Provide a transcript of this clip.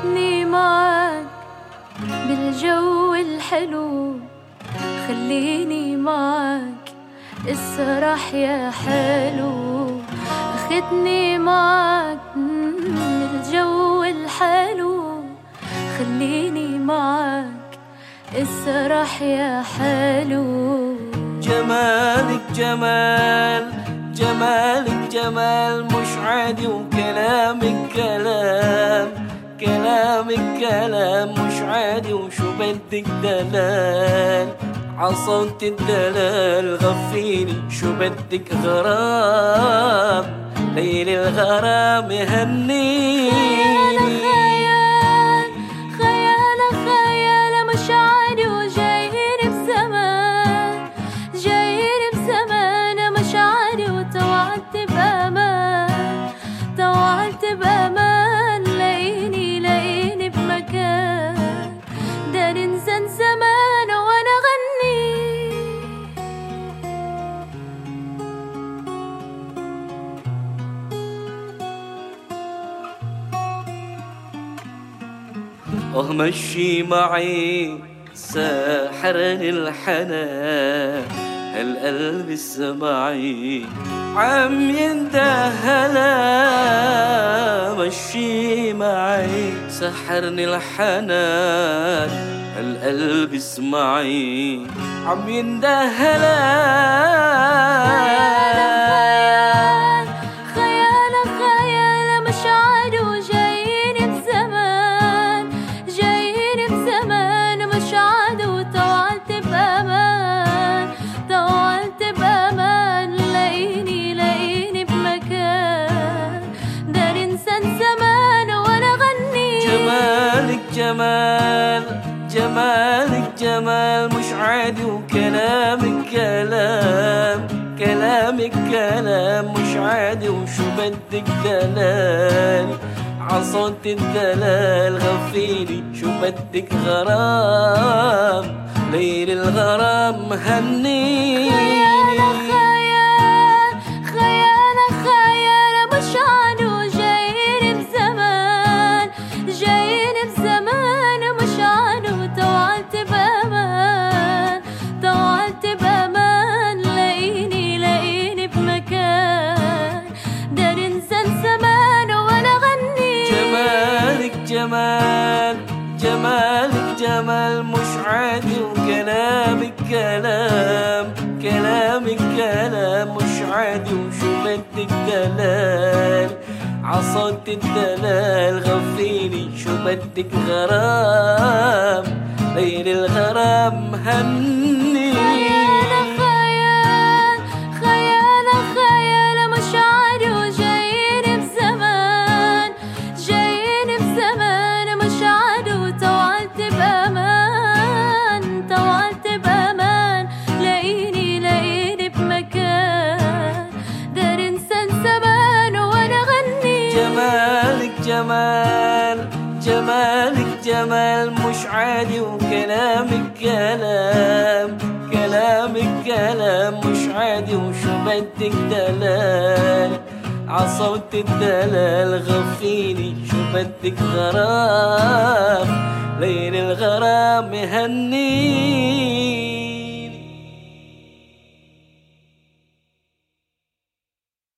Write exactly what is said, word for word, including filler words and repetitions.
خدني معاك بالجو الحلو، خليني معاك اسرح يا حلو. خدني معاك بالجو الحلو، خليني معاك اسرح يا حلو. جمالك جمال، جمالك جمال مش عادي، وكلامك كلام، كلامك كلام مش عادي، وشو بدك دلال عصوت الدلال غفيني، شو بدك غرام ليل الغرام يهنيني. خيال خيال خيال مش عادي، وجايين بزمان، جايين بزمان مش عادي، وتوعدت بأمان، توعدت بأمان. لاقيني لاقيني بمكان ده ننسى زمان وانا غني. اه مشي معي ساحرني الحنان، هالقلب السمعي عم يندهلا. مشي معي سحرني الحنان، هالقلب اسمعي عم يندهلا. خيال خيال مش عادي، وجايين بزمان، جايين بزمان مش عادي، وتوعدت بأمان، توعدت بأمان. لاقيني لاقيني بمكان ده ننسى زمان وانا غني. جمالك جمال، جمالك جمال مش عادي، وكلامك كلام، كلامك كلام مش عادي، وشو بدك دلال عصوت الدلال غفيني، شو بدك غرام ليل الغرام هنيني. خيال خيال خيال مش عادي، وجايين بزمان، جايين بزمان مش عادي، وتوعدت بأمان، توعدت بأمان. لاقيني لاقيني بمكان ده ننسى زمان وانا غني. جمالك جمال، جمالك جمال مش عادي، وكلامك كلام، كلامك كلام مش عادي، وشو بدك دلال عصوت الدلال غفيني، شو بدك غرام ليل الغرام هنيني. خيال خيال خيال مش عادي، وجايين بزمان، جايين بزمان مش عادي، وتوعدت بأمان، توعدت بأمان. لاقيني لاقيني بمكان ده ننسى زمان وانا غني. جمالك جمال، جمالك جمال مش عادي، وكلامك كلام، كلامك كلام مش عادي، وشو بدك دلال عصوت الدلال غفيني، شو بدك غرام ليل الغرام يهنيني.